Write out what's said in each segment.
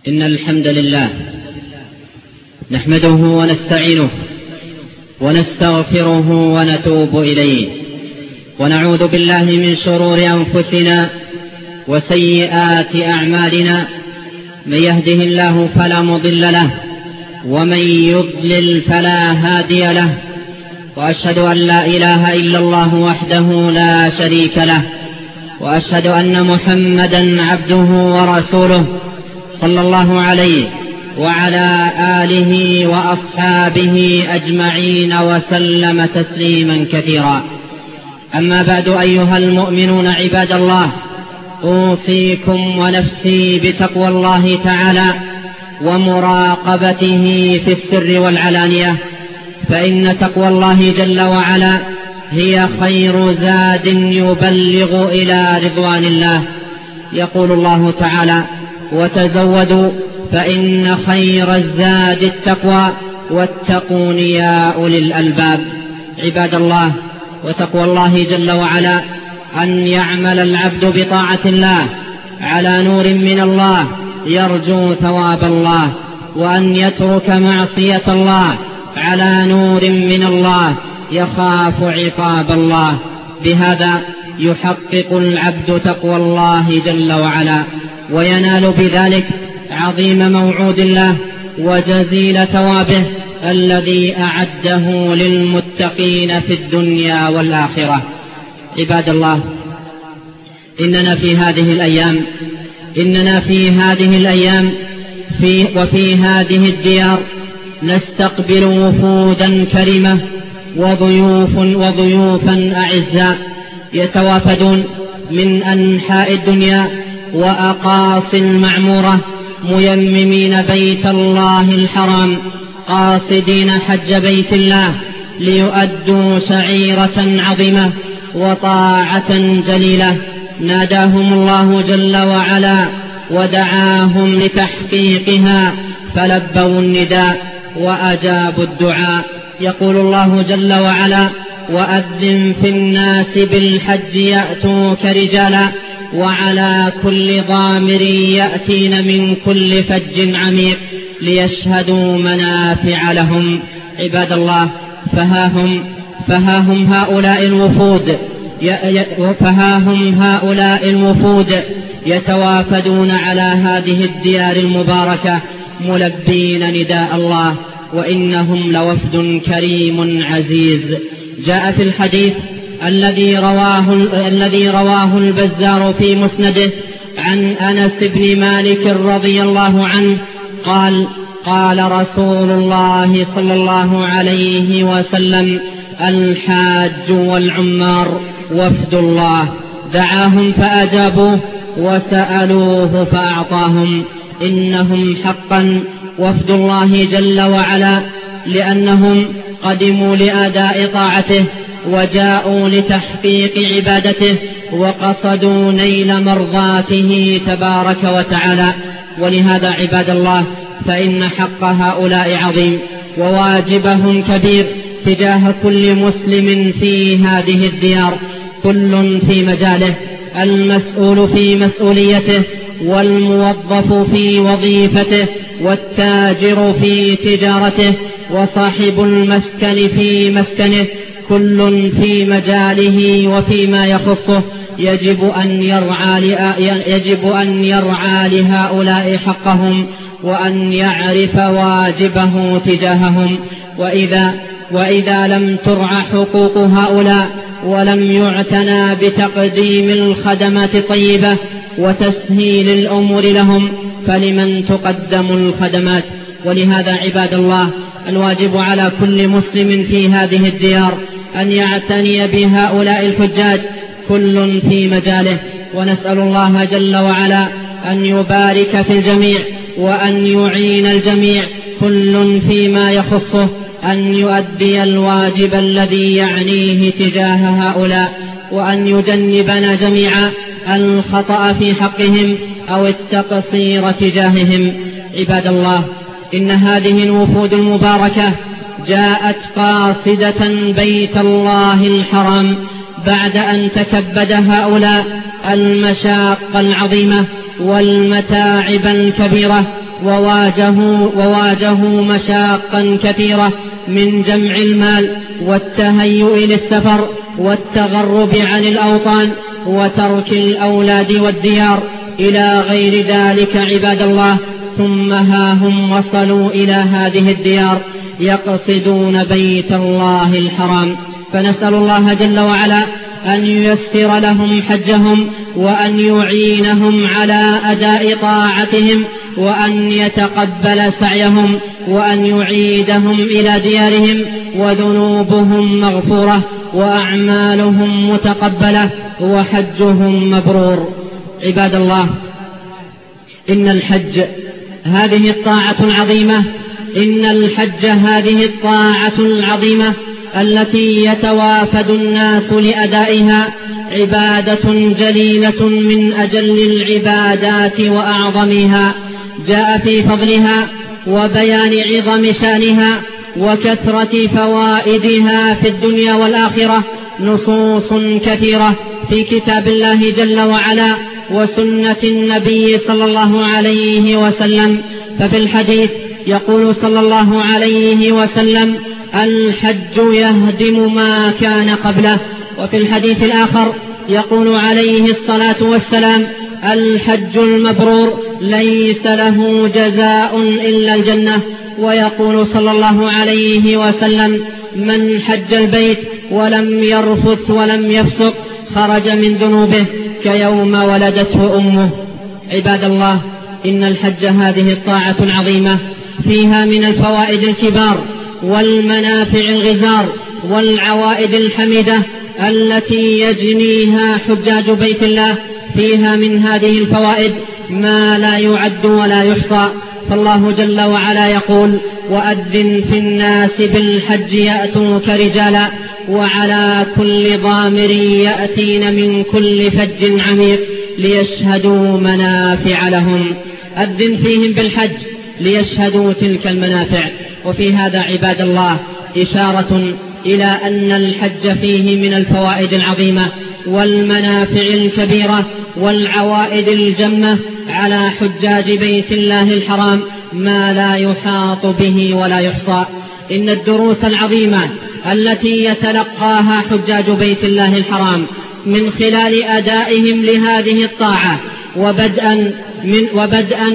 إن الحمد لله نحمده ونستعينه ونستغفره ونتوب إليه، ونعوذ بالله من شرور أنفسنا وسيئات أعمالنا. من يهده الله فلا مضل له، ومن يضلل فلا هادي له، وأشهد أن لا إله إلا الله وحده لا شريك له، وأشهد أن محمدا عبده ورسوله صلى الله عليه وعلى آله وأصحابه أجمعين وسلم تسليما كثيرا. أما بعد، أيها المؤمنون عباد الله، أوصيكم ونفسي بتقوى الله تعالى ومراقبته في السر والعلانية، فإن تقوى الله جل وعلا هي خير زاد يبلغ إلى رضوان الله. يقول الله تعالى: وتزودوا فإن خير الزاد التقوى واتقون يا أولي الألباب. عباد الله، وتقوى الله جل وعلا أن يعمل العبد بطاعة الله على نور من الله يرجو ثواب الله، وأن يترك معصية الله على نور من الله يخاف عقاب الله. بهذا يحقق العبد تقوى الله جل وعلا، وينال بذلك عظيم موعود الله وجزيل ثوابه الذي أعده للمتقين في الدنيا والآخرة. عباد الله، إننا في هذه الأيام وفي هذه الديار نستقبل وفودا كريمة وضيوفا أعزاء يتوافدون من أنحاء الدنيا وأقاصي المعمورة، ميممين بيت الله الحرام، قاصدين حج بيت الله ليؤدوا شعيرة عظيمة وطاعة جليلة. ناداهم الله جل وعلا ودعاهم لتحقيقها، فلبوا النداء وأجابوا الدعاء. يقول الله جل وعلا: وأذن في الناس بالحج يأتوك رجالا وعلى كل ضامر يأتين من كل فج عميق ليشهدوا منافع لهم. عباد الله، فها هم هؤلاء الوفود يتوافدون على هذه الديار المباركة ملبين نداء الله، وإنهم لوفد كريم عزيز. جاء في الحديث الذي رواه البزار في مسنده عن أنس بن مالك رضي الله عنه قال: قال رسول الله صلى الله عليه وسلم: الحاج والعمار وفد الله، دعاهم فأجابوه وسألوه فأعطاهم. إنهم حقا وفد الله جل وعلا، لأنهم قدموا لأداء طاعته وجاءوا لتحقيق عبادته وقصدوا نيل مرضاته تبارك وتعالى. ولهذا عباد الله، فإن حق هؤلاء عظيم وواجبهم كبير تجاه كل مسلم في هذه الديار، كل في مجاله، المسؤول في مسؤوليته، والموظف في وظيفته، والتاجر في تجارته، وصاحب المسكن في مسكنه، كل في مجاله وفيما يخصه يجب أن يرعى لهؤلاء حقهم، وأن يعرف واجبه تجاههم. وإذا لم ترعى حقوق هؤلاء ولم يعتنى بتقديم الخدمات الطيبة وتسهيل الأمور لهم، فلمن تقدم الخدمات؟ ولهذا عباد الله، الواجب على كل مسلم في هذه الديار أن يعتني بهؤلاء الحجاج، كل في مجاله. ونسأل الله جل وعلا أن يبارك في الجميع وأن يعين الجميع، كل فيما يخصه، أن يؤدي الواجب الذي يعنيه تجاه هؤلاء، وأن يجنبنا جميعا الخطأ في حقهم أو التقصير تجاههم. عباد الله، إن هذه الوفود المباركة جاءت قاصدة بيت الله الحرام بعد أن تكبد هؤلاء المشاق العظيمة والمتاعب الكبيرة وواجهوا مشاقا كثيرة من جمع المال والتهيؤ للسفر والتغرب عن الأوطان وترك الأولاد والديار إلى غير ذلك عباد الله. ثم ها هم وصلوا إلى هذه الديار يقصدون بيت الله الحرام، فنسأل الله جل وعلا أن ييسر لهم حجهم وأن يعينهم على أداء طاعتهم وأن يتقبل سعيهم وأن يعيدهم إلى ديارهم وذنوبهم مغفورة وأعمالهم متقبلة وحجهم مبرور. عباد الله، إن الحج هذه الطاعة العظيمة العظيمة التي يتوافد الناس لأدائها عبادة جليلة من أجل العبادات وأعظمها، جاء في فضلها وبيان عظم شانها وكثرة فوائدها في الدنيا والآخرة نصوص كثيرة في كتاب الله جل وعلا وسنة النبي صلى الله عليه وسلم. ففي الحديث يقول صلى الله عليه وسلم: الحج يهدم ما كان قبله. وفي الحديث الآخر يقول عليه الصلاة والسلام: الحج المبرور ليس له جزاء إلا الجنة. ويقول صلى الله عليه وسلم: من حج البيت ولم يرفث ولم يفسق خرج من ذنوبه كيوم ولدته أمه. عباد الله، إن الحج هذه الطاعة العظيمة فيها من الفوائد الكبار والمنافع الغزار والعوائد الحميدة التي يجنيها حجاج بيت الله. فيها من هذه الفوائد ما لا يعد ولا يحصى، فالله جل وعلا يقول: وأذن في الناس بالحج يأتوك رجالا وعلى كل ضامر يأتين من كل فج عميق ليشهدوا منافع لهم. أذن فيهم بالحج ليشهدوا تلك المنافع. وفي هذا عباد الله إشارة إلى أن الحج فيه من الفوائد العظيمة والمنافع الكبيرة والعوائد الجمة على حجاج بيت الله الحرام ما لا يحاط به ولا يحصى. إن الدروس العظيمة التي يتلقاها حجاج بيت الله الحرام من خلال أدائهم لهذه الطاعة وبدءا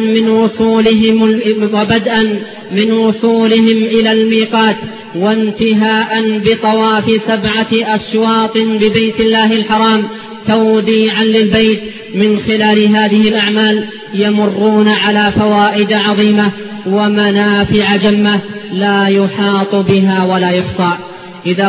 من وصولهم إلى الميقات وانتهاء بطواف 7 أشواط ببيت الله الحرام توديعا للبيت، من خلال هذه الأعمال يمرون على فوائد عظيمة ومنافع جمة لا يحاط بها ولا يحصى. إذا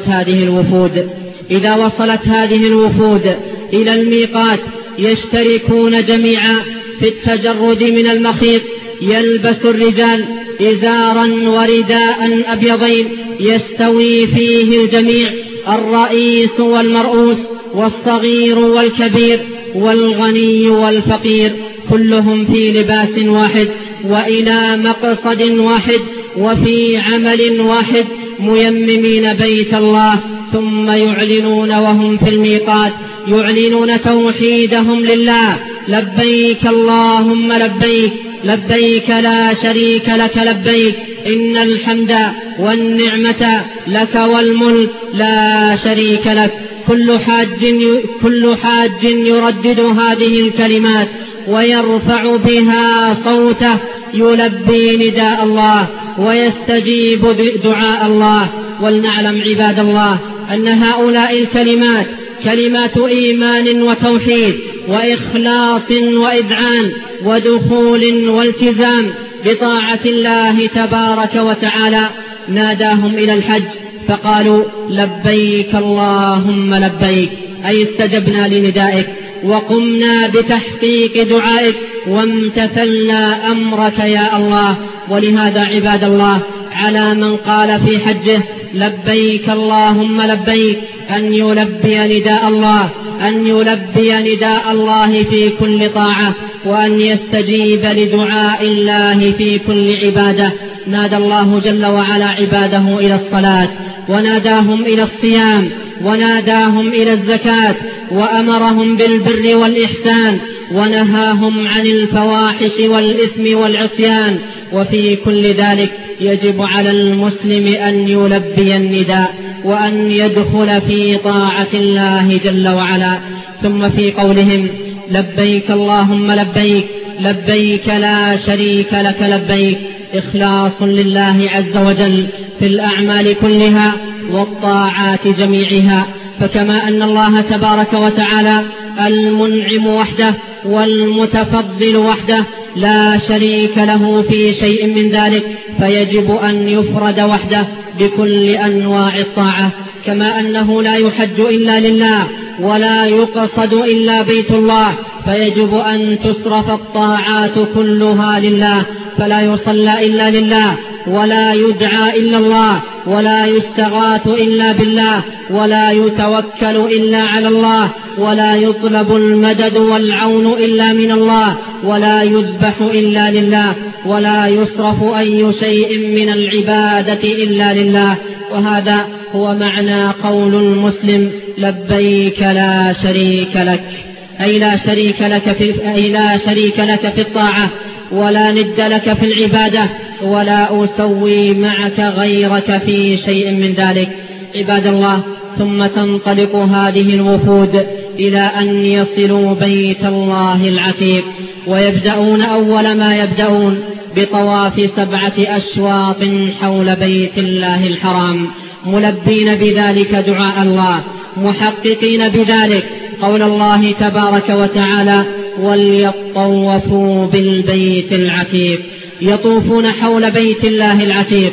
وصلت هذه الوفود إلى الميقات يشتركون جميعا في التجرد من المخيط. يلبس الرجال إزارا ورداء أبيضين يستوي فيه الجميع، الرئيس والمرؤوس والصغير والكبير والغني والفقير، كلهم في لباس واحد وإلى مقصد واحد وفي عمل واحد ميممين بيت الله. ثم يعلنون وهم في الميقات يعلنون توحيدهم لله: لبيك اللهم لبيك، لبيك لا شريك لك لبيك، إن الحمد والنعمة لك والملك لا شريك لك. كل حاج يردد هذه الكلمات ويرفع بها صوته يلبي نداء الله ويستجيب دعاء الله. ولنعلم عباد الله أن هؤلاء الكلمات كلمات إيمان وتوحيد وإخلاص وإذعان ودخول والتزام بطاعة الله تبارك وتعالى. ناداهم إلى الحج فقالوا: لبيك اللهم لبيك، أي استجبنا لندائك وقمنا بتحقيق دعائك وامتثلنا أمرك يا الله. ولهذا عباد الله على من قال في حجه: لبيك اللهم لبيك، أن يلبي نداء الله في كل طاعة، وأن يستجيب لدعاء الله في كل عبادة. نادى الله جل وعلا عباده إلى الصلاة، وناداهم إلى الصيام، وناداهم إلى الزكاة، وأمرهم بالبر والإحسان ونهاهم عن الفواحش والإثم والعصيان. وفي كل ذلك يجب على المسلم أن يلبي النداء وأن يدخل في طاعة الله جل وعلا. ثم في قولهم لبيك اللهم لبيك لبيك لا شريك لك لبيك إخلاص لله عز وجل في الأعمال كلها والطاعات جميعها. فكما أن الله تبارك وتعالى المنعم وحده والمتفضل وحده لا شريك له في شيء من ذلك، فيجب أن يفرد وحده بكل أنواع الطاعة. كما أنه لا يحج إلا لله ولا يقصد إلا بيت الله، فيجب أن تصرف الطاعات كلها لله، فلا يصلى إلا لله ولا يدعى إلا الله ولا يستغاث إلا بالله ولا يتوكل إلا على الله ولا يطلب المدد والعون إلا من الله ولا يذبح إلا لله ولا يصرف أي شيء من العبادة إلا لله. وهذا هو معنى قول المسلم لبيك لا شريك لك، أي لا شريك لك في الطاعة ولا ند لك في العبادة ولا أسوي معك غيرك في شيء من ذلك. عباد الله، ثم تنطلق هذه الوفود إلى أن يصلوا بيت الله العتيق، ويبدأون أول ما يبدأون بطواف 7 أشواط حول بيت الله الحرام، ملبين بذلك دعاء الله، محققين بذلك قول الله تبارك وتعالى وليطوفوا بالبيت العتيق. يطوفون حول بيت الله العتيق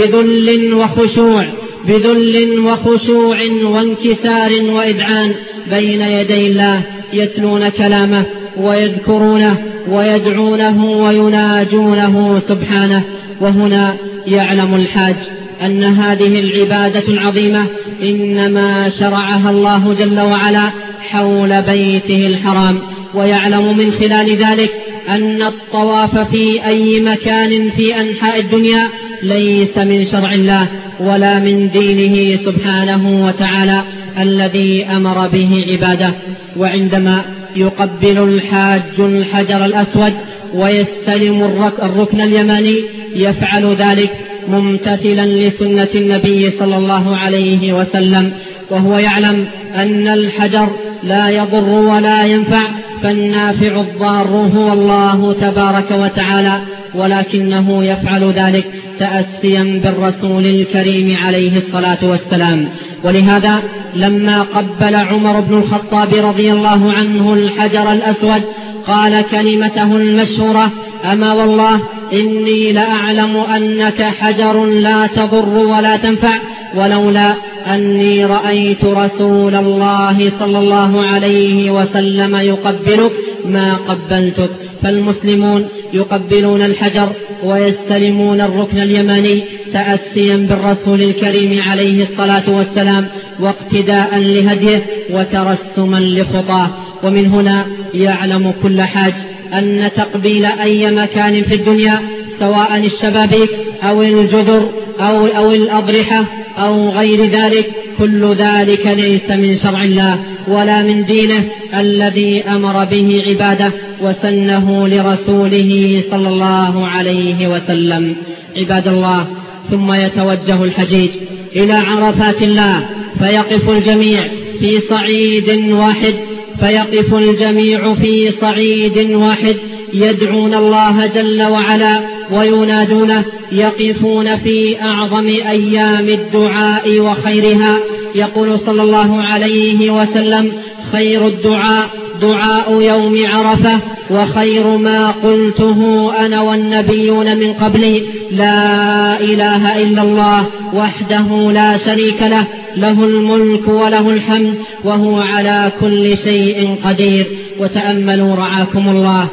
بذل وخشوع وانكسار وإذعان بين يدي الله، يتلون كلامه ويذكرونه ويدعونه ويناجونه سبحانه. وهنا يعلم الحاج أن هذه العبادة العظيمة إنما شرعها الله جل وعلا حول بيته الحرام، ويعلم من خلال ذلك أن الطواف في أي مكان في أنحاء الدنيا ليس من شرع الله ولا من دينه سبحانه وتعالى الذي أمر به عباده. وعندما يقبل الحاج الحجر الأسود ويستلم الركن اليماني يفعل ذلك ممتثلا لسنة النبي صلى الله عليه وسلم، وهو يعلم أن الحجر لا يضر ولا ينفع، فالنافع الضار هو الله تبارك وتعالى، ولكنه يفعل ذلك تأسيا بالرسول الكريم عليه الصلاة والسلام. ولهذا لما قبل عمر بن الخطاب رضي الله عنه الحجر الأسود قال كلمته المشهورة أما والله إني لأعلم أنك حجر لا تضر ولا تنفع، ولولا أني رأيت رسول الله صلى الله عليه وسلم يقبلك ما قبلتك. فالمسلمون يقبلون الحجر ويستلمون الركن اليماني تأسيا بالرسول الكريم عليه الصلاة والسلام واقتداء لهديه وترسما لخطاه. ومن هنا يعلم كل حاج أن تقبيل أي مكان في الدنيا سواء الشبابيك أو الجدر أو الأضرحة أو غير ذلك، كل ذلك ليس من شرع الله ولا من دينه الذي أمر به عباده وسنه لرسوله صلى الله عليه وسلم. عباد الله، ثم يتوجه الحجيج إلى عرفات الله فيقف الجميع في صعيد واحد يدعون الله جل وعلا وينادونه، يقفون في أعظم أيام الدعاء وخيرها. يقول صلى الله عليه وسلم خير الدعاء دعاء يوم عرفة، وخير ما قلته أنا والنبيون من قبلي لا إله إلا الله وحده لا شريك له، له الملك وله الحمد وهو على كل شيء قدير. وتأملوا رعاكم الله،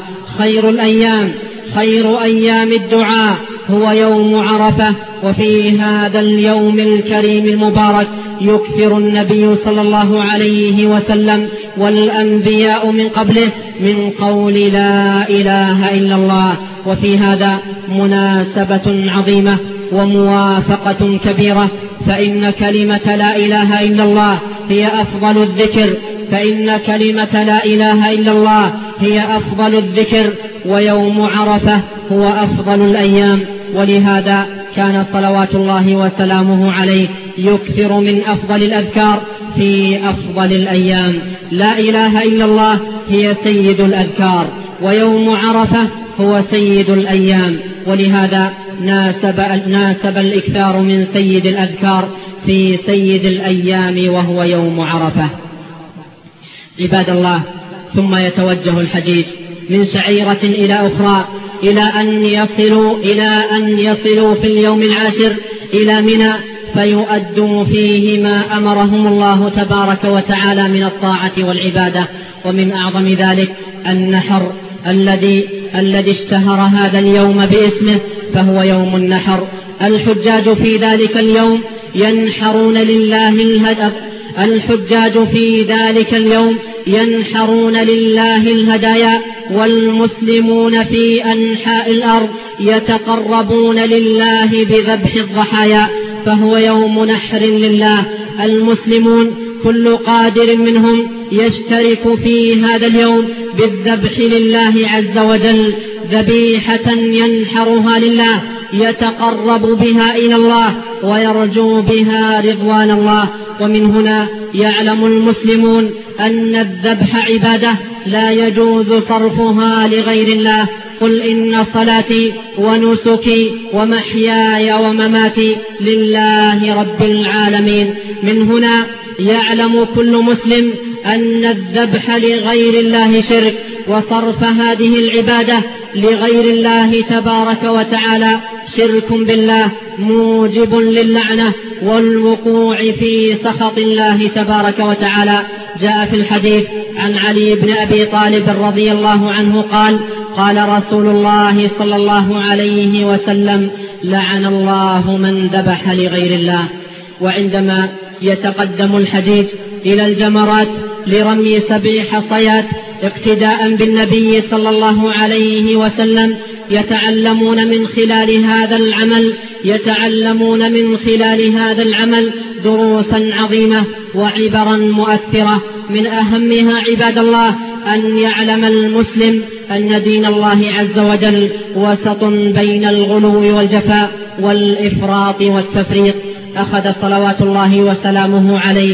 خير أيام الدعاء هو يوم عرفة. وفي هذا اليوم الكريم المبارك يكثر النبي صلى الله عليه وسلم والأنبياء من قبله من قول لا إله إلا الله. وفي هذا مناسبة عظيمة وموافقة كبيرة، فإن كلمة لا إله إلا الله هي أفضل الذكر فإن كلمة لا إله إلا الله هي أفضل الذكر، ويوم عرفة هو أفضل الأيام، ولهذا كان صلوات الله وسلامه عليه يكثر من أفضل الأذكار في أفضل الأيام. لا إله إلا الله هي سيد الأذكار، ويوم عرفة هو سيد الأيام، ولهذا ناسب الإكثار من سيد الأذكار في سيد الأيام وهو يوم عرفة. عباد الله، ثم يتوجه الحجيج من شعيرة إلى أخرى إلى أن يصلوا في اليوم العاشر إلى منى، فيؤدوا فيه ما أمرهم الله تبارك وتعالى من الطاعة والعبادة. ومن أعظم ذلك النحر الذي اشتهر هذا اليوم باسمه، فهو يوم النحر. الحجاج في ذلك اليوم ينحرون لله الهدايا، والمسلمون في أنحاء الأرض يتقربون لله بذبح الضحايا، فهو يوم نحر لله. المسلمون كل قادر منهم يشترك في هذا اليوم بالذبح لله عز وجل، ذبيحة ينحرها لله يتقرب بها إلى الله ويرجو بها رضوان الله. ومن هنا يعلم المسلمون أن الذبح عبادة لا يجوز صرفها لغير الله. قل إن صلاتي ونسكي ومحياي ومماتي لله رب العالمين. من هنا يعلم كل مسلم أن الذبح لغير الله شرك، وصرف هذه العبادة لغير الله تبارك وتعالى شرك بالله موجب للعنة والوقوع في سخط الله تبارك وتعالى. جاء في الحديث عن علي بن أبي طالب رضي الله عنه قال رسول الله صلى الله عليه وسلم: لعن الله من ذبح لغير الله. وعندما يتقدم الحجيج إلى الجمرات لرمي 7 حصيات اقتداء بالنبي صلى الله عليه وسلم، يتعلمون من خلال هذا العمل دروسا عظيمة وعبرا مؤثرة. من أهمها عباد الله أن يعلم المسلم أن دين الله عز وجل وسط بين الغلو والجفاء والإفراط والتفريط. أخذ صلوات الله وسلامه عليه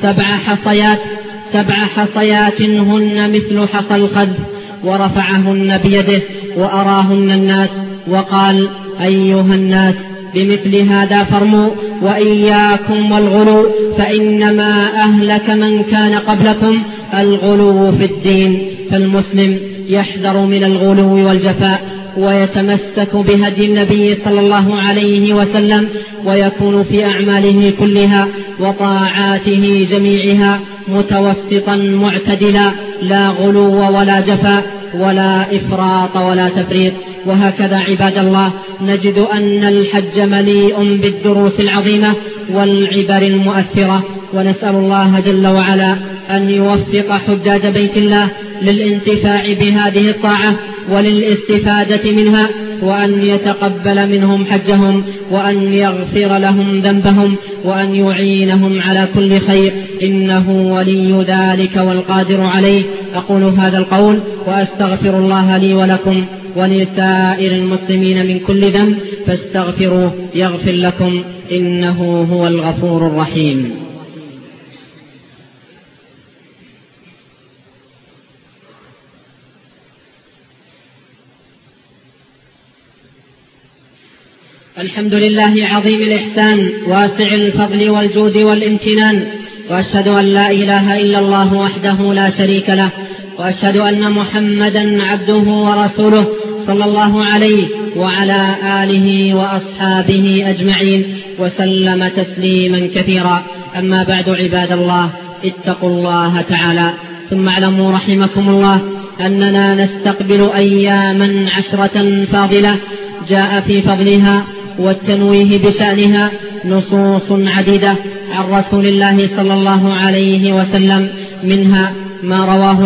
7 حصيات هن مثل حصى الخذ، ورفعهن بيده وأراهن الناس وقال: أيها الناس، بمثل هذا فارموا، وإياكم والغلو، فإنما أهلك من كان قبلكم الغلو في الدين. فالمسلم يحذر من الغلو والجفاء ويتمسك بهدي النبي صلى الله عليه وسلم، ويكون في أعماله كلها وطاعاته جميعها متوسطا معتدلا، لا غلو ولا جفاء ولا إفراط ولا تفريط. وهكذا عباد الله نجد أن الحج مليء بالدروس العظيمة والعبر المؤثرة، ونسأل الله جل وعلا أن يوفق حجاج بيت الله للانتفاع بهذه الطاعة وللاستفادة منها، وأن يتقبل منهم حجهم، وأن يغفر لهم ذنبهم، وأن يعينهم على كل خير، إنه ولي ذلك والقادر عليه. أقول هذا القول وأستغفر الله لي ولكم ولسائر المسلمين من كل ذنب، فاستغفروه يغفر لكم، إنه هو الغفور الرحيم. الحمد لله عظيم الإحسان واسع الفضل والجود والامتنان، وأشهد أن لا إله إلا الله وحده لا شريك له، وأشهد أن محمدا عبده ورسوله صلى الله عليه وعلى آله وأصحابه أجمعين وسلم تسليما كثيرا. أما بعد عباد الله، اتقوا الله تعالى، ثم اعلموا رحمكم الله أننا نستقبل أياما 10 فاضلة جاء في فضلها والتنويه بشأنها نصوص عديدة عن رسول الله صلى الله عليه وسلم، منها ما رواه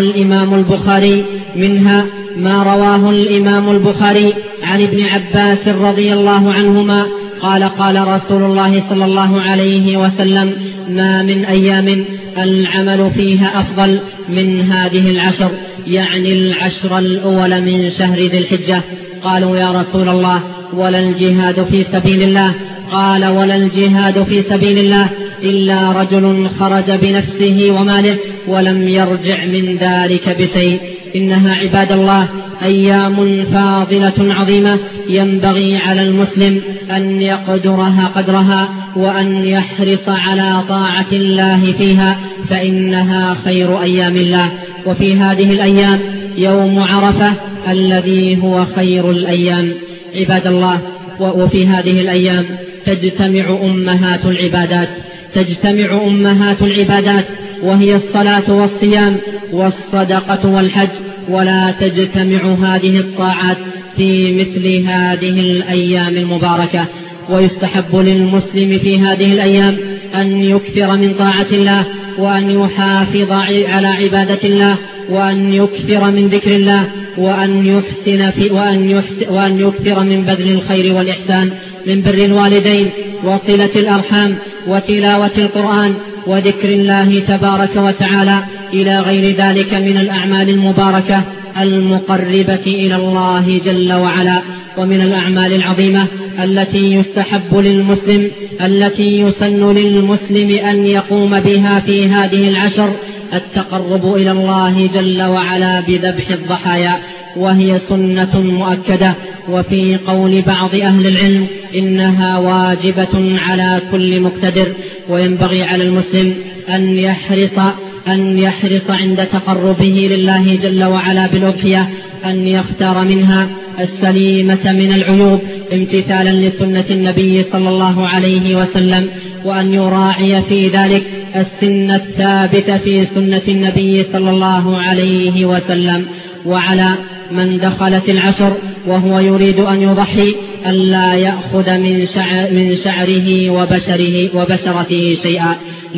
الإمام البخاري عن ابن عباس رضي الله عنهما قال: قال رسول الله صلى الله عليه وسلم: ما من أيام العمل فيها أفضل من هذه العشر، يعني العشر الأول من شهر ذي الحجة. قالوا يا رسول الله ولا الجهاد في سبيل الله؟ قال ولا الجهاد في سبيل الله إلا رجل خرج بنفسه وماله ولم يرجع من ذلك بشيء. إنها عباد الله أيام فاضلة عظيمة، ينبغي على المسلم أن يقدرها قدرها وأن يحرص على طاعة الله فيها، فإنها خير أيام الله. وفي هذه الأيام يوم عرفة الذي هو خير الأيام عباد الله. وفي هذه الأيام تجتمع أمهات العبادات وهي الصلاة والصيام والصدقة والحج، ولا تجتمع هذه الطاعات في مثل هذه الأيام المباركة. ويستحب للمسلم في هذه الأيام أن يكثر من طاعة الله، وأن يحافظ على عبادة الله، وأن يكثر من ذكر الله، وأن يكثر من بذل الخير والإحسان، من بر الوالدين وصلة الأرحام وتلاوة القرآن وذكر الله تبارك وتعالى إلى غير ذلك من الأعمال المباركة المقربة إلى الله جل وعلا. ومن الأعمال العظيمة التي يسن للمسلم أن يقوم بها في هذه العشر التقرب إلى الله جل وعلا بذبح الضحايا، وهي سنة مؤكدة. وفي قول بعض أهل العلم إنها واجبة على كل مقتدر، وينبغي على المسلم أن يحرص عند تقربه لله جل وعلا بالأضحية أن يختار منها السليمة من العيوب امتثالا لسنة النبي صلى الله عليه وسلم، وأن يراعي في ذلك السن الثابت في سنة النبي صلى الله عليه وسلم. وعلى من دخلت العشر وهو يريد أن يضحي ألا يأخذ من شعره وبشرته شيئا،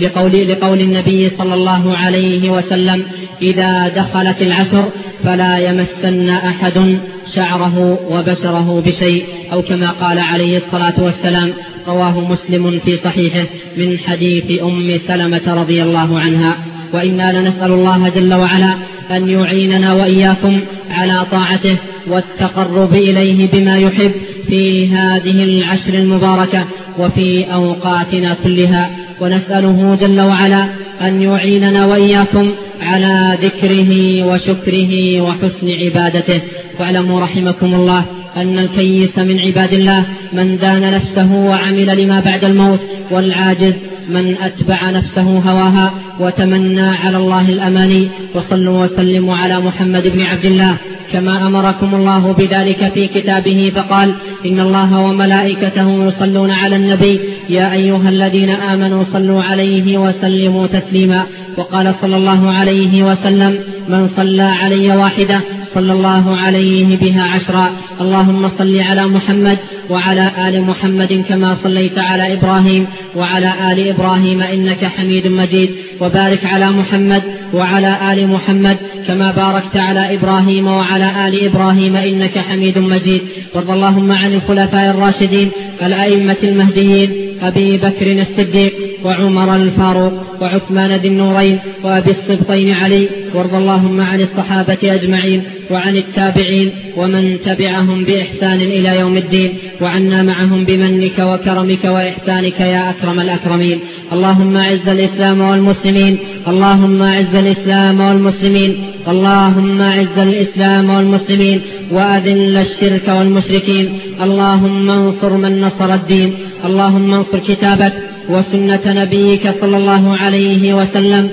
لقول النبي صلى الله عليه وسلم إذا دخلت العشر فلا يمسن أحد شعره وبشره بشيء، أو كما قال عليه الصلاة والسلام. رواه مسلم في صحيحه من حديث أم سلمة رضي الله عنها. وإنا لنسأل الله جل وعلا أن يعيننا وإياكم على طاعته والتقرب إليه بما يحب في هذه العشر المباركة وفي أوقاتنا كلها، ونسأله جل وعلا أن يعيننا وإياكم على ذكره وشكره وحسن عبادته. واعلموا رحمكم الله أن الكيس من عباد الله من دان نفسه وعمل لما بعد الموت، والعاجز من أتبع نفسه هواها وتمنى على الله الأماني. وصلوا وسلموا على محمد بن عبد الله كما أمركم الله بذلك في كتابه، فقال إن الله وملائكته يصلون على النبي يا أيها الذين آمنوا صلوا عليه وسلموا تسليما. وقال صلى الله عليه وسلم من صلى علي واحدة صلى الله عليه بها عشرا. اللهم صل على محمد وعلى آل محمد كما صليت على إبراهيم وعلى آل إبراهيم إنك حميد مجيد، وبارك على محمد وعلى آل محمد كما باركت على إبراهيم وعلى آل إبراهيم إنك حميد مجيد. وارض اللهم عن الخلفاء الراشدين الأئمة المهديين أبي بكر الصديق وعمر الفاروق وعثمان ذي النورين وأبي السبطين علي. وارض اللهم عن الصحابة أجمعين وعن التابعين ومن تبعهم بإحسان إلى يوم الدين، وعنا معهم بمنك وكرمك وإحسانك يا أكرم الأكرمين. اللهم أعز الإسلام والمسلمين، اللهم أعز الإسلام والمسلمين، اللهم أعز الإسلام والمسلمين وأذل الشرك والمشركين. اللهم انصر من نصر الدين، اللهم انصر كتابك وسنة نبيك صلى الله عليه وسلم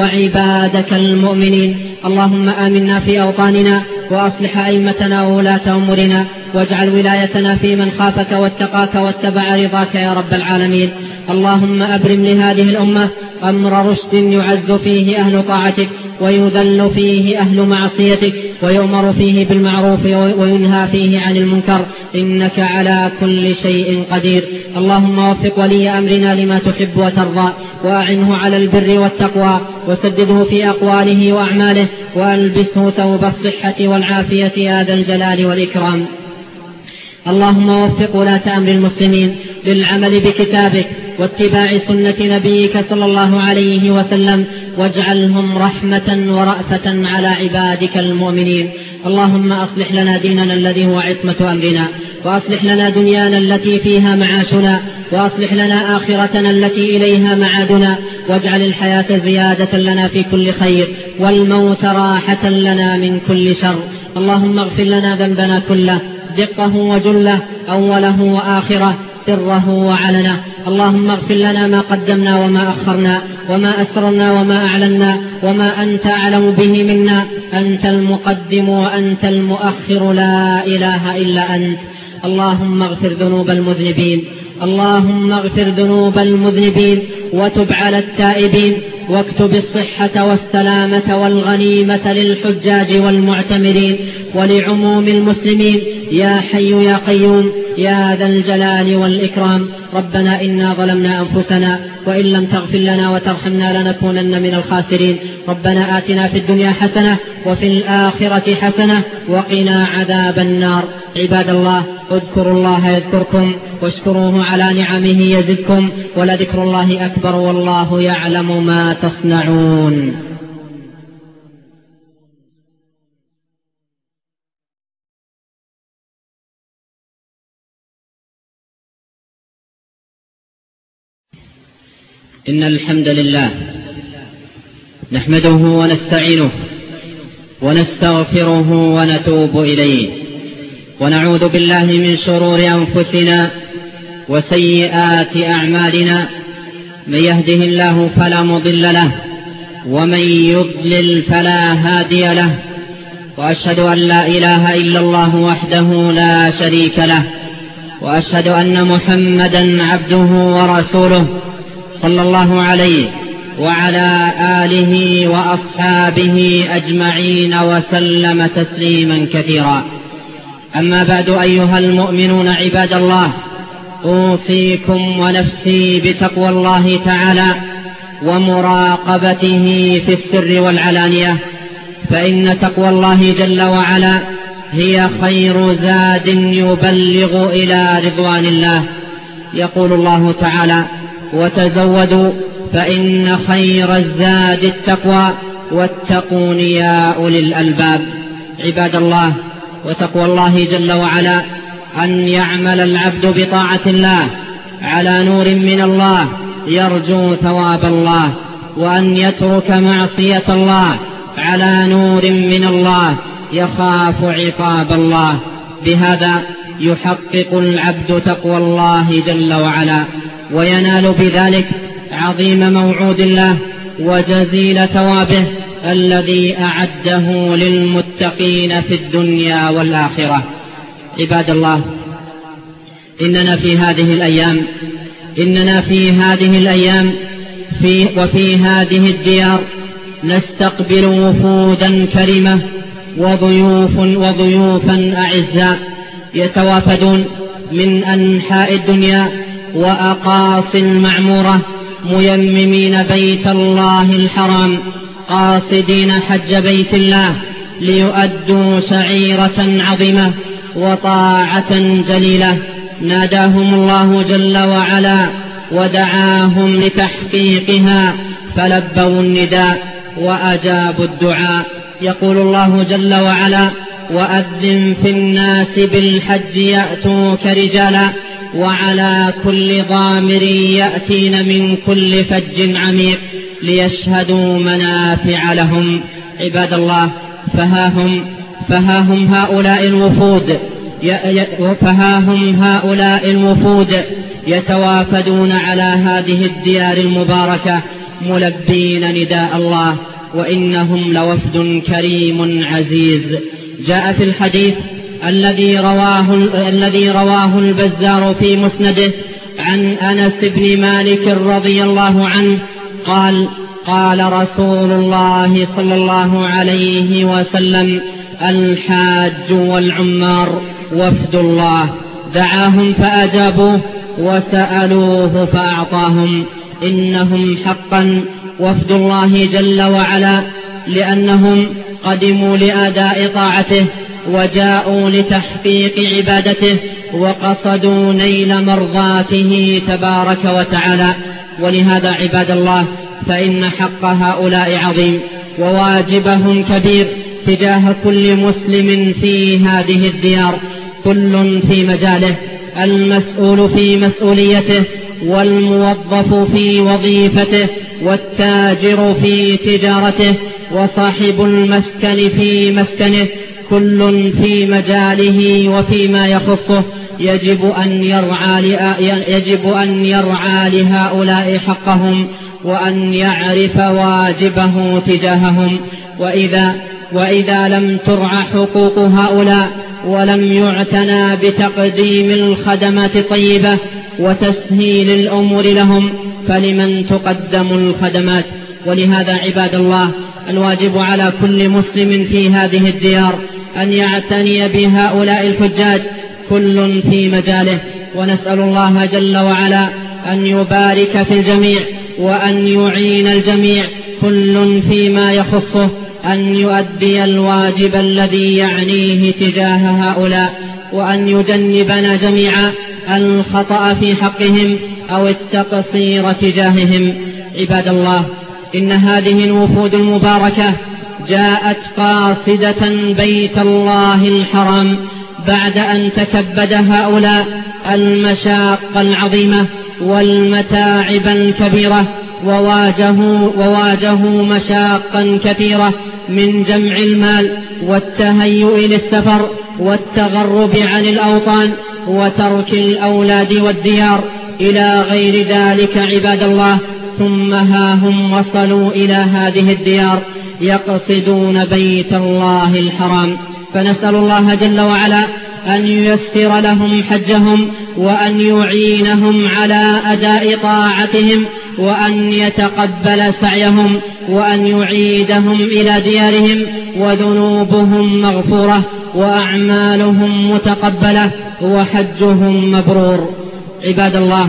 وعبادك المؤمنين. اللهم آمنا في أوطاننا وأصلح أئمتنا وولاة أمورنا، واجعل ولايتنا في من خافك واتقاك واتبع رضاك يا رب العالمين. اللهم أبرم لهذه الأمة أمر رشد يعز فيه أهل طاعتك ويذل فيه أهل معصيتك، ويؤمر فيه بالمعروف وينهى فيه عن المنكر، إنك على كل شيء قدير. اللهم وفق ولي أمرنا لما تحب وترضى، وأعنه على البر والتقوى، وسدده في أقواله وأعماله، وألبسه ثوب الصحة والعافية يا ذا الجلال والإكرام. اللهم وفق ولاة أمر المسلمين للعمل بكتابك واتباع سنة نبيك صلى الله عليه وسلم، واجعلهم رحمة ورأفة على عبادك المؤمنين. اللهم أصلح لنا ديننا الذي هو عصمة أمرنا، وأصلح لنا دنيانا التي فيها معاشنا، وأصلح لنا آخرتنا التي إليها معادنا، واجعل الحياة زيادة لنا في كل خير، والموت راحة لنا من كل شر. اللهم اغفر لنا ذنبنا كله، دقه وجله، أوله وآخره، سره وعلنه. اللهم اغفر لنا ما قدمنا وما أخرنا، وما أسررنا وما أعلنا، وما أنت أعلم به منا. أنت المقدم وأنت المؤخر، لا إله إلا أنت. اللهم اغفر ذنوب المذنبين، اللهم اغفر ذنوب المذنبين، وتب على التائبين، واكتب الصحة والسلامة والغنيمة للحجاج والمعتمرين ولعموم المسلمين، يا حي يا قيوم يا ذا الجلال والإكرام. ربنا إنا ظلمنا أنفسنا، وإن لم تغفر لنا وترحمنا لنكونن من الخاسرين. ربنا آتنا في الدنيا حسنة وفي الآخرة حسنة وقنا عذاب النار. عباد الله، اذكروا الله يذكركم، واشكروه على نعمه يزدكم، ولذكر الله أكبر، والله يعلم ما تصنعون. إن الحمد لله نحمده ونستعينه ونستغفره ونتوب إليه، ونعوذ بالله من شرور أنفسنا وسيئات أعمالنا. من يهده الله فلا مضل له، ومن يضلل فلا هادي له، وأشهد أن لا إله إلا الله وحده لا شريك له، وأشهد أن محمدا عبده ورسوله صلى الله عليه وعلى آله وأصحابه أجمعين وسلم تسليما كثيرا. أما بعد، أيها المؤمنون عباد الله، أوصيكم ونفسي بتقوى الله تعالى ومراقبته في السر والعلانية، فإن تقوى الله جل وعلا هي خير زاد يبلغ إلى رضوان الله. يقول الله تعالى: وتزودوا فإن خير الزاد التقوى واتقون يا أولي الألباب. عباد الله، وتقوى الله جل وعلا أن يعمل العبد بطاعة الله على نور من الله يرجو ثواب الله، وأن يترك معصية الله على نور من الله يخاف عقاب الله. بهذا يحقق العبد تقوى الله جل وعلا، وينال بذلك عظيم موعود الله وجزيل ثوابه الذي أعده للمتقين في الدنيا والآخرة. عباد الله، إننا في هذه الأيام وفي هذه الديار نستقبل وفودا كريمة وضيوفا أعزاء يتوافدون من أنحاء الدنيا وأقاصي المعمورة، ميممين بيت الله الحرام، قاصدين حج بيت الله ليؤدوا شعيرة عظيمة وطاعة جليلة. ناداهم الله جل وعلا ودعاهم لتحقيقها، فلبوا النداء وأجابوا الدعاء. يقول الله جل وعلا: وأذن في الناس بالحج يأتوك رجالا وعلى كل ضامر يأتين من كل فج عميق ليشهدوا منافع لهم. عباد الله، فها هم هؤلاء الوفود يتوافدون على هذه الديار المباركة ملبين نداء الله، وإنهم لوفد كريم عزيز. جاء في الحديث الذي رواه البزار في مسنده عن أنس بن مالك رضي الله عنه قال: قال رسول الله صلى الله عليه وسلم: الحاج والعمار وفد الله، دعاهم فأجابوه وسألوه فأعطاهم. إنهم حقا وفد الله جل وعلا، لأنهم قدموا لأداء طاعته وجاءوا لتحقيق عبادته وقصدوا نيل مرضاته تبارك وتعالى. ولهذا عباد الله فإن حق هؤلاء عظيم وواجبهم كبير تجاه كل مسلم في هذه الديار، كل في مجاله، المسؤول في مسؤوليته، والموظف في وظيفته، والتاجر في تجارته، وصاحب المسكن في مسكنه، كل في مجاله وفيما يخصه يجب أن يرعى لهؤلاء حقهم، وأن يعرف واجبه تجاههم. وإذا لم ترعى حقوق هؤلاء ولم يعتنى بتقديم الخدمات الطيبة وتسهيل الأمور لهم فلمن تقدم الخدمات؟ ولهذا عباد الله الواجب على كل مسلم في هذه الديار أن يعتني بهؤلاء الحجاج، كل في مجاله، ونسأل الله جل وعلا أن يبارك في الجميع وأن يعين الجميع كل فيما يخصه أن يؤدي الواجب الذي يعنيه تجاه هؤلاء، وأن يجنبنا جميعا الخطأ في حقهم أو التقصير تجاههم. عباد الله، إن هذه الوفود المباركة جاءت قاصدة بيت الله الحرام بعد أن تكبد هؤلاء المشاق العظيمة والمتاعب الكبيرة، وواجهوا مشاقا كثيرة من جمع المال والتهيؤ للسفر والتغرب عن الأوطان وترك الأولاد والديار إلى غير ذلك. عباد الله، ثم ها هم وصلوا إلى هذه الديار يقصدون بيت الله الحرام، فنسأل الله جل وعلا أن ييسر لهم حجهم، وأن يعينهم على أداء طاعتهم، وأن يتقبل سعيهم، وأن يعيدهم إلى ديارهم وذنوبهم مغفورة وأعمالهم متقبلة وحجهم مبرور. عباد الله،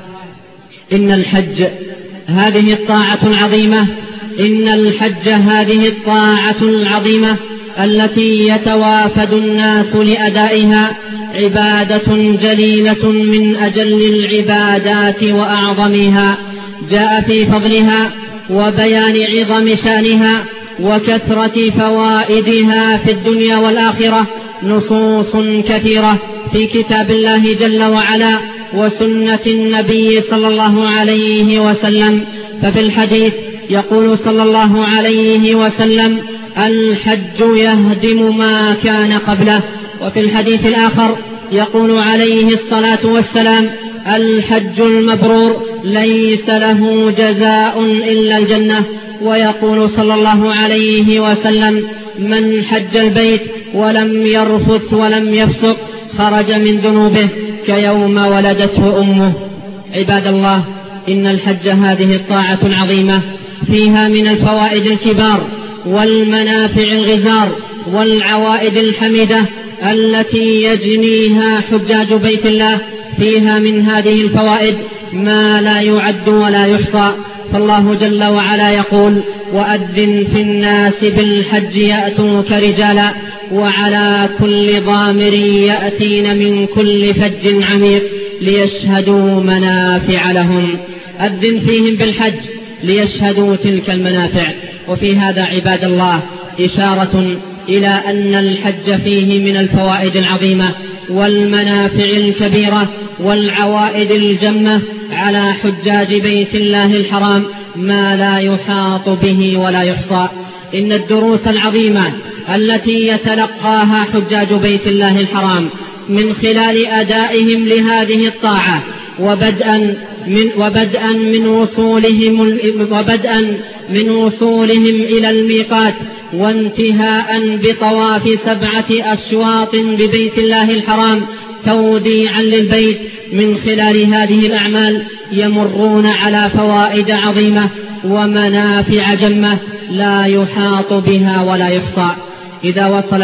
إن الحج هذه الطاعة العظيمة، إن الحج هذه الطاعة العظيمة التي يتوافد الناس لأدائها عبادة جليلة من أجل العبادات وأعظمها، جاء في فضلها وبيان عظم شانها وكثرة فوائدها في الدنيا والآخرة نصوص كثيرة في كتاب الله جل وعلا وسنة النبي صلى الله عليه وسلم. ففي الحديث يقول صلى الله عليه وسلم: الحج يهدم ما كان قبله. وفي الحديث الآخر يقول عليه الصلاة والسلام: الحج المبرور ليس له جزاء إلا الجنة. ويقول صلى الله عليه وسلم: من حج البيت ولم يرفث ولم يفسق خرج من ذنوبه كيوم ولدته أمه. عباد الله، إن الحج هذه الطاعة العظيمة فيها من الفوائد الكبار والمنافع الغزار والعوائد الحميدة التي يجنيها حجاج بيت الله، فيها من هذه الفوائد ما لا يعد ولا يحصى. فالله جل وعلا يقول: وأذن في الناس بالحج يأتوك رجالا وعلى كل ضامر يأتين من كل فج عميق ليشهدوا منافع لهم. أذن فيهم بالحج ليشهدوا تلك المنافع. وفي هذا عباد الله إشارة إلى أن الحج فيه من الفوائد العظيمة والمنافع الكبيرة والعوائد الجمة على حجاج بيت الله الحرام ما لا يحاط به ولا يحصى. إن الدروس العظيمة التي يتلقاها حجاج بيت الله الحرام من خلال أدائهم لهذه الطاعة وبدءا من وصولهم إلى الميقات، وانتهاء بطواف 7 أشواط ببيت الله الحرام توديعا للبيت، من خلال هذه الأعمال يمرون على فوائد عظيمة ومنافع جمة لا يحاط بها ولا يحصى. إذا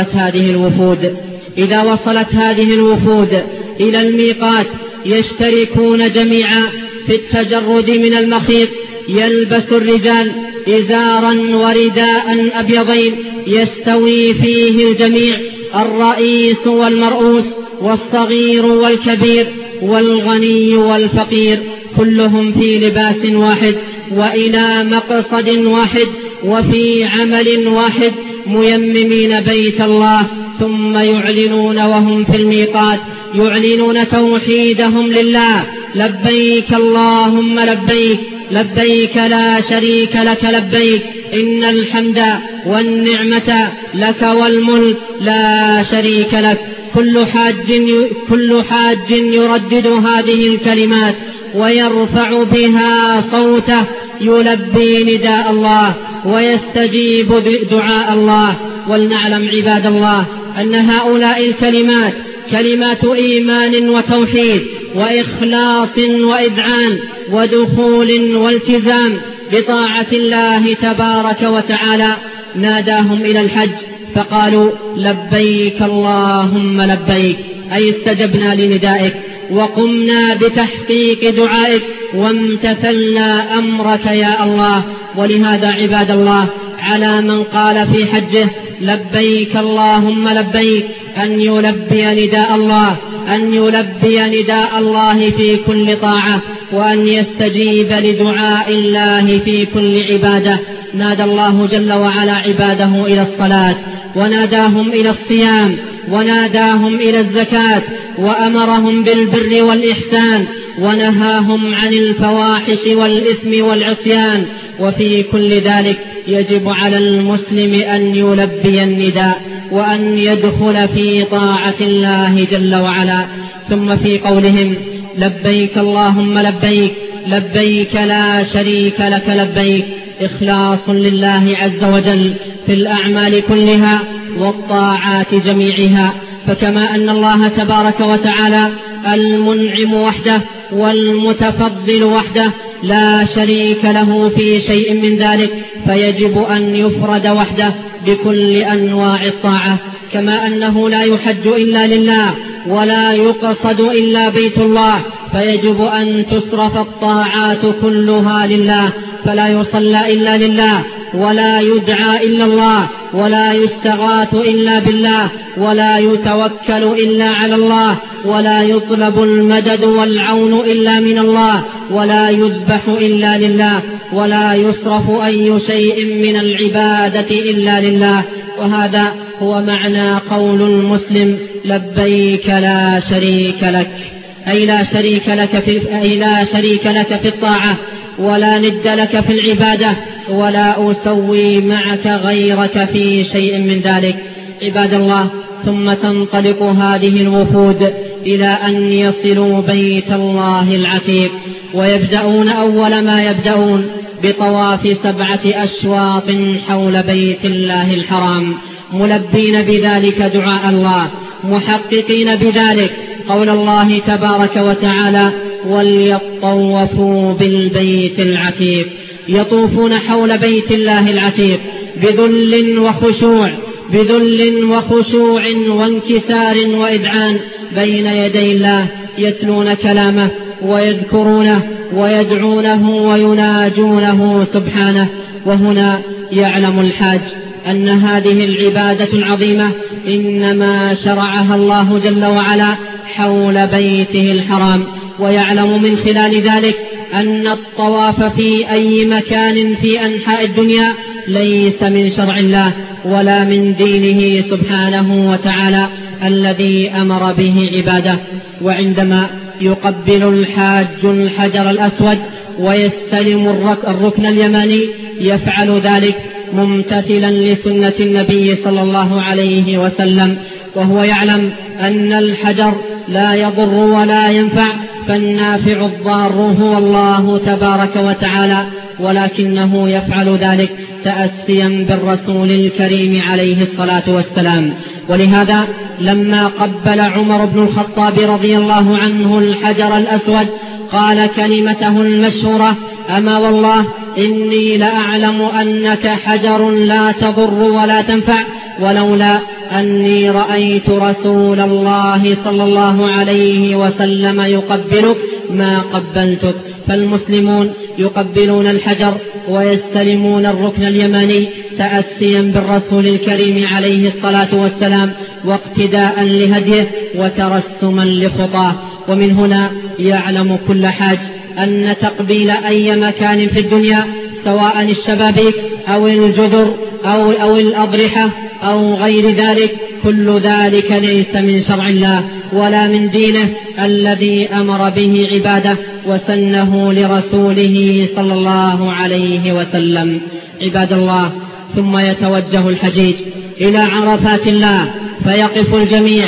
وصلت هذه الوفود إلى الميقات يشتركون جميعا في التجرد من المخيط. يلبس الرجال إزارا ورداء أبيضين يستوي فيه الجميع، الرئيس والمرؤوس والصغير والكبير والغني والفقير كلهم في لباس واحد وإلى مقصد واحد وفي عمل واحد ميممين بيت الله، ثم يعلنون وهم في الميقات يعلنون توحيدهم لله: لبيك اللهم لبيك، لبيك لا شريك لك لبيك، إن الحمد والنعمة لك والملك لا شريك لك. كل حاج يردد هذه الكلمات ويرفع بها صوته يلبي نداء الله ويستجيب دعاء الله. ولنعلم عباد الله أن هؤلاء الكلمات كلمات إيمان وتوحيد وإخلاص وإذعان ودخول والتزام بطاعة الله تبارك وتعالى. ناداهم إلى الحج فقالوا: لبيك اللهم لبيك، أي استجبنا لندائك وقمنا بتحقيق دعائك وامتثلنا أمرك يا الله. ولهذا عباد الله على من قال في حجه: لبيك اللهم لبيك، أن يلبي نداء الله في كل طاعة، وأن يستجيب لدعاء الله في كل عبادة. نادى الله جل وعلا عباده إلى الصلاة، وناداهم إلى الصيام، وناداهم إلى الزكاة، وأمرهم بالبر والإحسان، ونهاهم عن الفواحش والإثم والعصيان. وفي كل ذلك يجب على المسلم أن يلبي النداء وأن يدخل في طاعة الله جل وعلا. ثم في قولهم: لبيك اللهم لبيك، لبيك لا شريك لك لبيك، إخلاص لله عز وجل في الأعمال كلها والطاعات جميعها. فكما أن الله تبارك وتعالى المنعم وحده والمتفضل وحده لا شريك له في شيء من ذلك، فيجب أن يفرد وحده بكل أنواع الطاعة. كما أنه لا يحج إلا لله ولا يقصد إلا بيت الله، فيجب أن تصرف الطاعات كلها لله، فلا يصلى إلا لله، ولا يدعى إلا الله، ولا يستغاث إلا بالله، ولا يتوكل إلا على الله، ولا يطلب المدد والعون إلا من الله، ولا يذبح إلا لله، ولا يصرف أي شيء من العبادة إلا لله. وهذا هو معنى قول المسلم: لبيك لا شريك لك، أي لا شريك لك في الطاعة، ولا ند لك في العبادة، ولا أسوي معك غيرك في شيء من ذلك. عباد الله، ثم تنطلق هذه الوفود إلى أن يصلوا بيت الله العتيق، ويبدأون أول ما يبدأون بطواف 7 أشواط حول بيت الله الحرام، ملبين بذلك دعاء الله، محققين بذلك قول الله تبارك وتعالى: وليطوفوا بالبيت العتيق. يطوفون حول بيت الله العتيق بذل وخشوع وانكسار وإذعان بين يدي الله، يتلون كلامه ويذكرونه ويدعونه ويناجونه سبحانه. وهنا يعلم الحاج أن هذه العبادة العظيمة إنما شرعها الله جل وعلا حول بيته الحرام، ويعلم من خلال ذلك أن الطواف في أي مكان في أنحاء الدنيا ليس من شرع الله ولا من دينه سبحانه وتعالى الذي أمر به عباده. وعندما يقبل الحاج الحجر الأسود ويستلم الركن اليماني يفعل ذلك ممتثلا لسنة النبي صلى الله عليه وسلم، وهو يعلم أن الحجر لا يضر ولا ينفع، فالنافع الضار هو الله تبارك وتعالى، ولكنه يفعل ذلك تأسيا بالرسول الكريم عليه الصلاة والسلام. ولهذا لما قبل عمر بن الخطاب رضي الله عنه الحجر الأسود قال كلمته المشهورة: أما والله إني لأعلم أنك حجر لا تضر ولا تنفع، ولولا أني رأيت رسول الله صلى الله عليه وسلم يقبلك ما قبلتك. فالمسلمون يقبلون الحجر ويستلمون الركن اليماني تأسيا بالرسول الكريم عليه الصلاة والسلام واقتداء لهديه وترسما لخطاه. ومن هنا يعلم كل حاج أن تقبيل أي مكان في الدنيا سواء الشبابيك أو الجدر أو الأضرحة أو غير ذلك، كل ذلك ليس من شرع الله ولا من دينه الذي أمر به عباده وسنه لرسوله صلى الله عليه وسلم. عباد الله، ثم يتوجه الحجيج إلى عرفات الله فيقف الجميع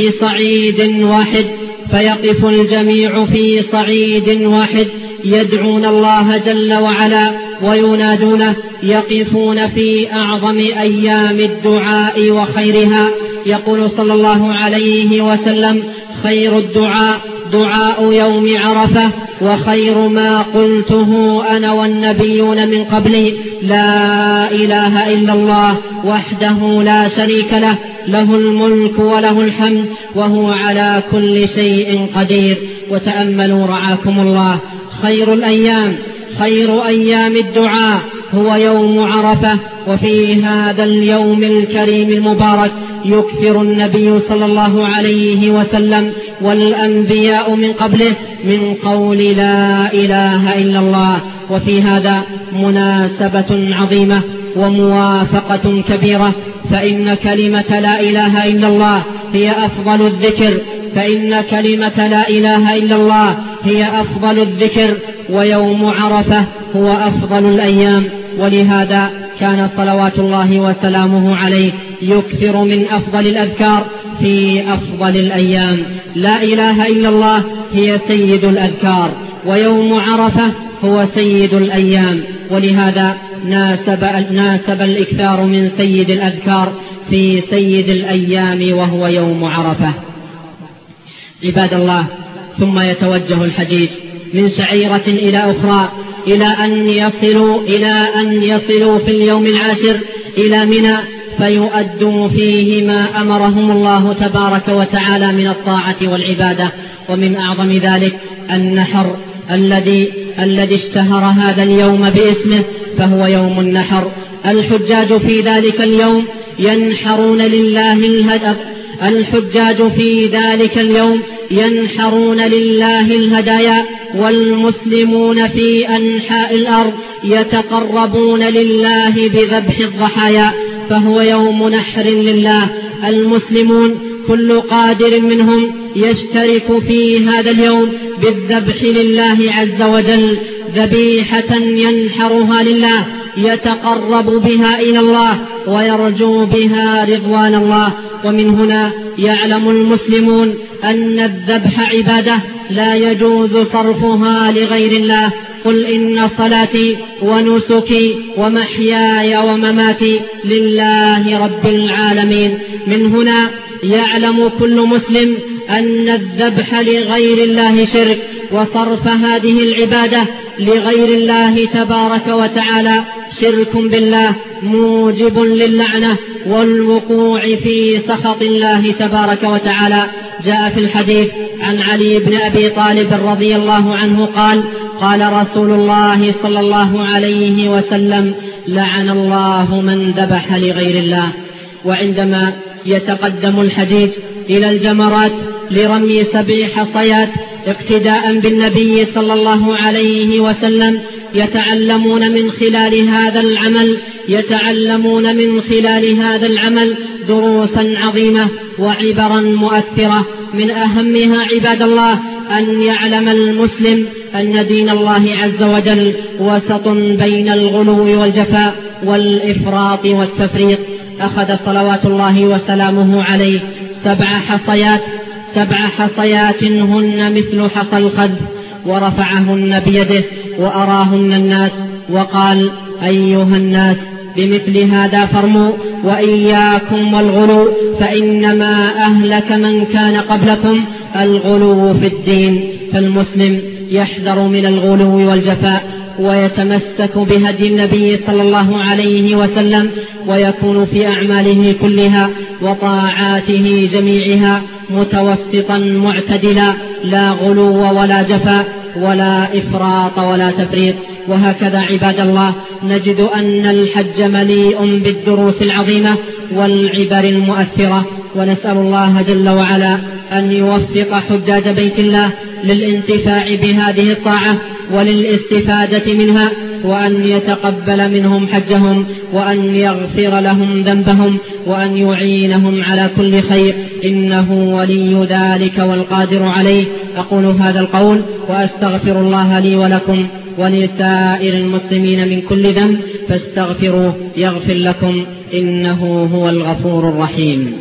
في صعيد واحد يدعون الله جل وعلا وينادونه، يقفون في أعظم أيام الدعاء وخيرها. يقول صلى الله عليه وسلم: خير الدعاء دعاء يوم عرفة، وخير ما قلته أنا والنبيون من قبلي لا إله إلا الله وحده لا شريك له، له الملك وله الحمد وهو على كل شيء قدير. وتأملوا رعاكم الله، خير أيام الدعاء هو يوم عرفة. وفي هذا اليوم الكريم المبارك يكثر النبي صلى الله عليه وسلم والأنبياء من قبله من قول لا إله إلا الله. وفي هذا مناسبة عظيمة وموافقة كبيرة، فإن كلمة لا إله إلا الله هي أفضل الذكر، ويوم عرفة هو أفضل الأيام. ولهذا كان صلوات الله وسلامه عليه يكثر من أفضل الأذكار في أفضل الأيام. لا إله إلا الله هي سيد الأذكار، ويوم عرفة هو سيد الأيام، ولهذا ناسب الإكثار من سيد الأذكار في سيد الأيام وهو يوم عرفة. عباد الله، ثم يتوجه الحجيج من شعيرة إلى أخرى إلى أن يصلوا في اليوم العاشر إلى منى فيؤدوا فيه ما أمرهم الله تبارك وتعالى من الطاعة والعبادة. ومن أعظم ذلك النحر الذي اشتهر هذا اليوم باسمه، فهو يوم النحر. الحجاج في ذلك اليوم ينحرون لله الهدايا، والمسلمون في أنحاء الأرض يتقربون لله بذبح الضحايا، فهو يوم نحر لله. المسلمون كل قادر منهم يشترك في هذا اليوم بالذبح لله عز وجل، ذبيحة ينحرها لله يتقرب بها إلى الله ويرجو بها رضوان الله. ومن هنا يعلم المسلمون أن الذبح عبادة لا يجوز صرفها لغير الله. قل إن صلاتي ونسكي ومحياي ومماتي لله رب العالمين. من هنا يعلم كل مسلم أن الذبح لغير الله شرك، وصرف هذه العبادة لغير الله تبارك وتعالى شرك بالله موجب للعنة والوقوع في سخط الله تبارك وتعالى. جاء في الحديث عن علي بن أبي طالب رضي الله عنه قال رسول الله صلى الله عليه وسلم: لعن الله من ذبح لغير الله. وعندما يتقدم الحجيج إلى الجمرات لرمي 7 حصيات اقتداء بالنبي صلى الله عليه وسلم، يتعلمون من خلال هذا العمل دروسا عظيمة وعبرا مؤثرة. من أهمها عباد الله أن يعلم المسلم أن دين الله عز وجل وسط بين الغلو والجفاء والإفراط والتفريط. أخذ صلوات الله وسلامه عليه 7 حصيات هن مثل حصى الخذ، ورفعهن بيده وأراهن الناس وقال: أيها الناس، بمثل هذا فارموا، وإياكم والغلو، فإنما أهلك من كان قبلكم الغلو في الدين. فالمسلم يحذر من الغلو والجفاء ويتمسك بهدي النبي صلى الله عليه وسلم، ويكون في أعماله كلها وطاعاته جميعها متوسطا معتدلا، لا غلو ولا جفاء ولا إفراط ولا تفريط. وهكذا عباد الله نجد أن الحج مليء بالدروس العظيمة والعبر المؤثرة، ونسأل الله جل وعلا أن يوفق حجاج بيت الله للانتفاع بهذه الطاعة وللاستفادة منها، وأن يتقبل منهم حجهم، وأن يغفر لهم ذنبهم، وأن يعينهم على كل خير، إنه ولي ذلك والقادر عليه. أقول هذا القول وأستغفر الله لي ولكم ولسائر المسلمين من كل ذنب، فاستغفروه يغفر لكم، إنه هو الغفور الرحيم.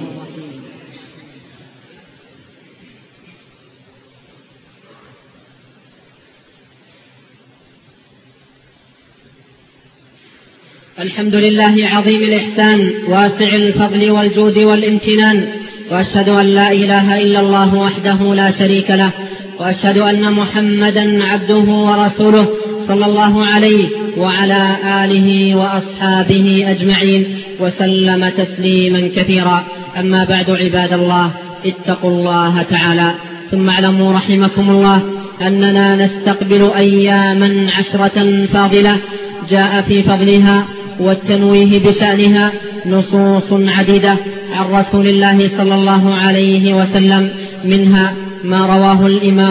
الحمد لله عظيم الإحسان واسع الفضل والجود والامتنان، وأشهد أن لا إله إلا الله وحده لا شريك له، وأشهد أن محمدا عبده ورسوله صلى الله عليه وعلى آله وأصحابه أجمعين وسلم تسليما كثيرا. أما بعد عباد الله، اتقوا الله تعالى، ثم اعلموا رحمكم الله أننا نستقبل أياما عشرة فاضلة جاء في فضلها والتنويه بشأنها نصوص عديدة عن رسول الله صلى الله عليه وسلم، منها ما رواه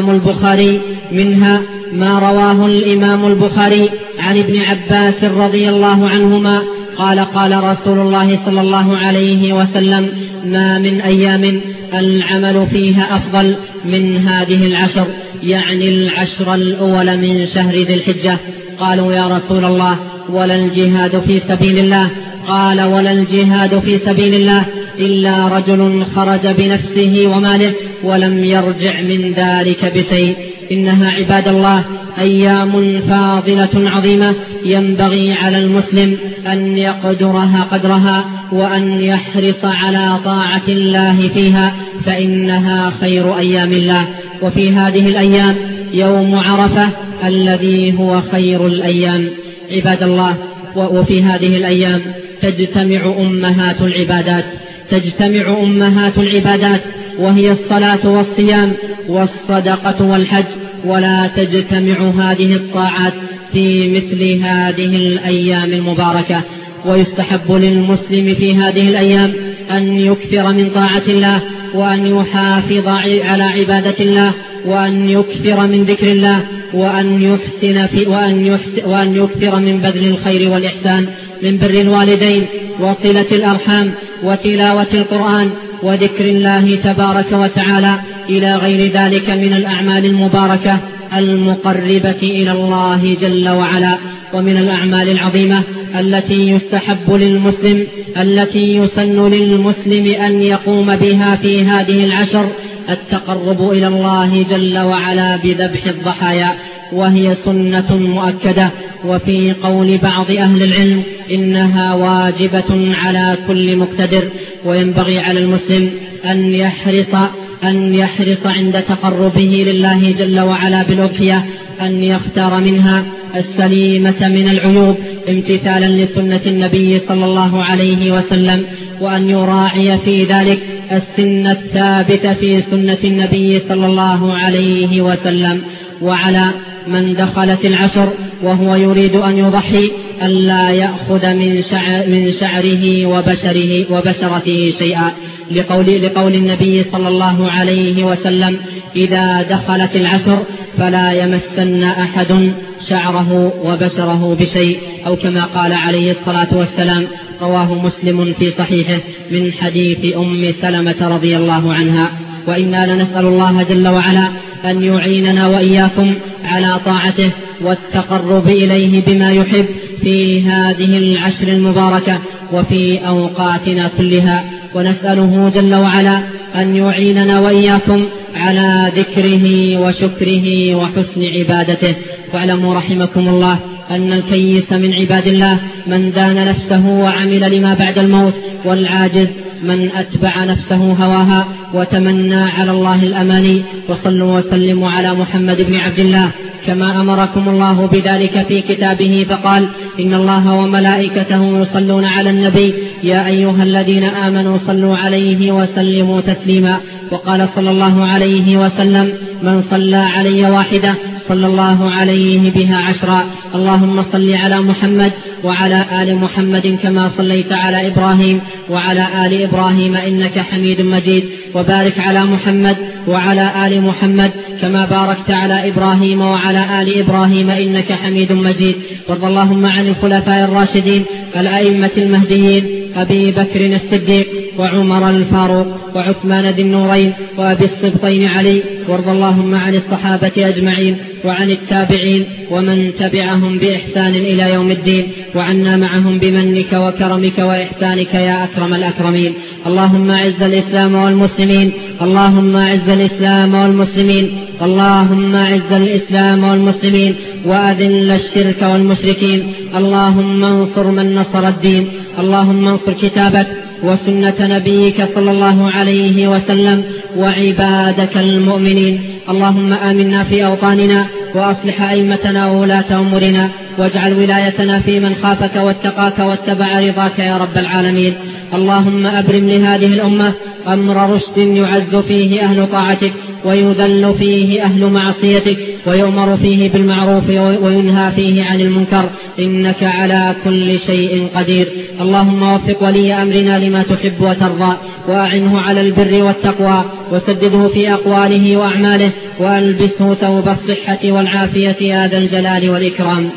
الإمام البخاري عن ابن عباس رضي الله عنهما قال: قال رسول الله صلى الله عليه وسلم: ما من أيام العمل فيها أفضل من هذه العشر، يعني العشر الأول من شهر ذي الحجة. قالوا: يا رسول الله، ولا الجهاد في سبيل الله؟ قال: ولا الجهاد في سبيل الله إلا رجل خرج بنفسه وماله ولم يرجع من ذلك بشيء. إنها عباد الله أيام فاضلة عظيمة، ينبغي على المسلم أن يقدرها قدرها، وأن يحرص على طاعة الله فيها، فإنها خير أيام الله. وفي هذه الأيام يوم عرفة الذي هو خير الأيام عباد الله. وفي هذه الأيام تجتمع أمهات العبادات، وهي الصلاة والصيام والصدقة والحج، ولا تجتمع هذه الطاعات في مثل هذه الأيام المباركة. ويستحب للمسلم في هذه الأيام أن يكثر من طاعة الله، وأن يحافظ على عبادة الله، وأن يكثر من ذكر الله، وأن يكثر من بذل الخير والإحسان، من بر الوالدين وصلة الأرحام وتلاوة القرآن وذكر الله تبارك وتعالى، إلى غير ذلك من الأعمال المباركة المقربة إلى الله جل وعلا. ومن الأعمال العظيمة التي يسن للمسلم أن يقوم بها في هذه العشر التقرب إلى الله جل وعلا بذبح الضحايا، وهي سنة مؤكدة. وفي قول بعض أهل العلم إنها واجبة على كل مقتدر، وينبغي على المسلم أن يحرص عند تقربه لله جل وعلا بالأضحية أن يختار منها السليمة من العيوب امتثالا لسنة النبي صلى الله عليه وسلم، وأن يراعي في ذلك السن الثابت في سنة النبي صلى الله عليه وسلم. وعلى من دخلت العشر وهو يريد أن يضحي ألا يأخذ من شعره وبشرته شيئا، لقول النبي صلى الله عليه وسلم: إذا دخلت العشر فلا يمسن أحد شعره وبشره بشيء، أو كما قال عليه الصلاة والسلام. رواه مسلم في صحيحه من حديث أم سلمة رضي الله عنها. وإنا لنسأل الله جل وعلا أن يعيننا وإياكم على طاعته والتقرب إليه بما يحب في هذه العشر المباركة وفي أوقاتنا كلها، ونسأله جل وعلا أن يعيننا وإياكم على ذكره وشكره وحسن عبادته. واعلموا رحمكم الله أن الكيس من عباد الله من دان نفسه وعمل لما بعد الموت، والعاجز من أتبع نفسه هواها وتمنى على الله الأماني. وصلوا وسلموا على محمد بن عبد الله كما أمركم الله بذلك في كتابه، فقال: إن الله وملائكته يصلون على النبي يا أيها الذين آمنوا صلوا عليه وسلموا تسليما. وقال صلى الله عليه وسلم: من صلى علي واحدة صلى الله عليه بها 10. اللهم صل على محمد وعلى آل محمد كما صليت على إبراهيم وعلى آل إبراهيم إنك حميد مجيد، وبارك على محمد وعلى آل محمد كما باركت على إبراهيم وعلى آل إبراهيم إنك حميد مجيد. وارض اللهم عن الخلفاء الراشدين الأئمة المهديين أبي بكر الصديق وعمر الفاروق وعثمان ذي النورين وأبي السبطين علي. وارض اللهم عن الصحابة أجمعين وعن التابعين ومن تبعهم بإحسان إلى يوم الدين، وعنا معهم بمنك وكرمك وإحسانك يا أكرم الأكرمين. اللهم أعز الإسلام والمسلمين، اللهم أعز الإسلام والمسلمين، اللهم أعز الإسلام والمسلمين وأذل الشرك والمشركين. اللهم انصر من نصر الدين، اللهم انصر كتابك وسنة نبيك صلى الله عليه وسلم وعبادك المؤمنين. اللهم آمنا في أوطاننا وأصلح أئمتنا وولاة أمورنا، واجعل ولايتنا في من خافك واتقاك واتبع رضاك يا رب العالمين. اللهم أبرم لهذه الأمة أمر رشد يعز فيه أهل طاعتك ويذل فيه أهل معصيتك، ويؤمر فيه بالمعروف وينهى فيه عن المنكر، إنك على كل شيء قدير. اللهم وفق ولي أمرنا لما تحب وترضى، وأعنه على البر والتقوى، وسدده في أقواله وأعماله، وألبسه ثوب الصحة والعافية يا ذا الجلال والإكرام.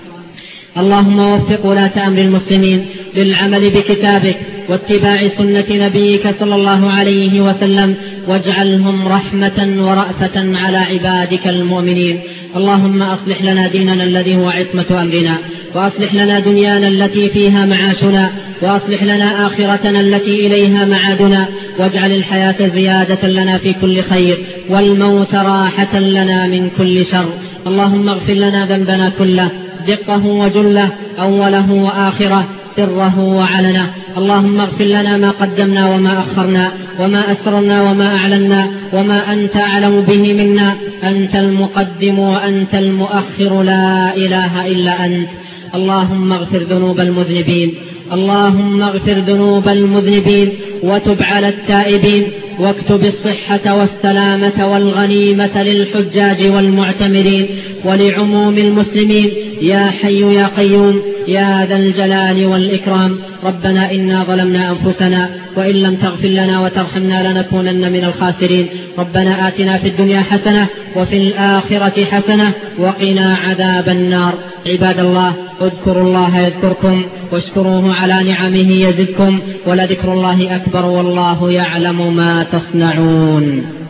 اللهم وفق ولاة أمر المسلمين للعمل بكتابك واتباع سنة نبيك صلى الله عليه وسلم، واجعلهم رحمة ورأفة على عبادك المؤمنين. اللهم أصلح لنا ديننا الذي هو عصمة أمرنا، وأصلح لنا دنيانا التي فيها معاشنا، وأصلح لنا آخرتنا التي إليها معادنا، واجعل الحياة زيادة لنا في كل خير، والموت راحة لنا من كل شر. اللهم اغفر لنا ذنبنا كله، دقه وجله، أوله وآخره، سره وعلنه. اللهم اغفر لنا ما قدمنا وما أخرنا، وما أسررنا وما أعلنا، وما أنت أعلم به منا. أنت المقدم وأنت المؤخر، لا إله إلا أنت. اللهم اغفر ذنوب المذنبين، اللهم اغفر ذنوب المذنبين، وتب على التائبين، واكتب الصحة والسلامة والغنيمة للحجاج والمعتمرين ولعموم المسلمين يا حي يا قيوم يا ذا الجلال والإكرام. ربنا إنا ظلمنا أنفسنا، وإن لم تغفر لنا وترحمنا لنكونن من الخاسرين. ربنا آتنا في الدنيا حسنة وفي الآخرة حسنة وقنا عذاب النار. عباد الله، اذكروا الله يذكركم، واشكروه على نعمه يزدكم، ولذكر الله أكبر، والله يعلم ما تصنعون.